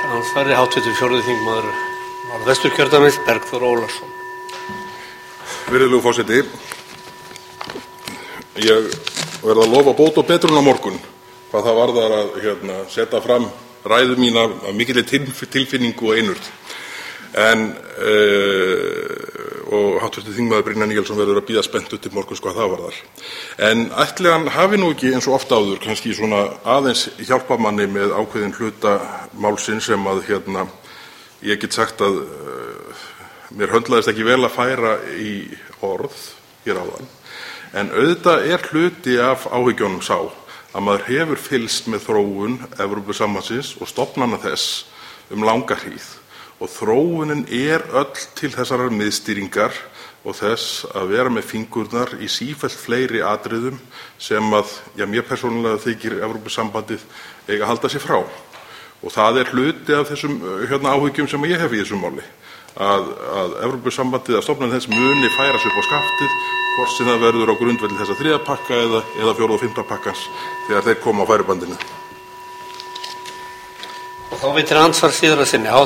Andsvari hv. 4. þingmaður Norðvesturkjördæmis, Bergþór Ólason. Virðulegur forseti, ég verð að lofa bót og betrun á morgun hvað það varðar að setja fram ræðu mína af mikilli tilfinningu og einurð. Og hv. þingmaður Brynjar Níelsson verður að bíða spenntur til morguns hvað það varðar. En ætli hann hafi nú ekki eins og oft áður kannski svona aðeins hjálpað manni með ákveðinn hluta málsins sem að ég get sagt að mér höndlaðist ekki vel að færa í orð hér áðan. En auðvitað er hluti af áhyggjunum sá að maður hefur fylgst með þróun Evrópusambandsins og stofnana þess langa hríð. Og þróunin er öll til þessarar miðstýringar og þess að vera með fingurnar í sífellt fleiri atriðum sem að, mér persónulega þykir Evrópusambandið eiga að halda sig frá. Og það er hluti af þessum áhyggjum sem ég hef í þessum máli. Að Evrópusambandið, að stofnun þess muni færa sig upp á skaftið, hvort sem það verður á grundvelli þessa 3. pakka eða 4. og 5. pakkans þegar þeir koma á færibandinu. Og þá veitir andsvar síðar að sinni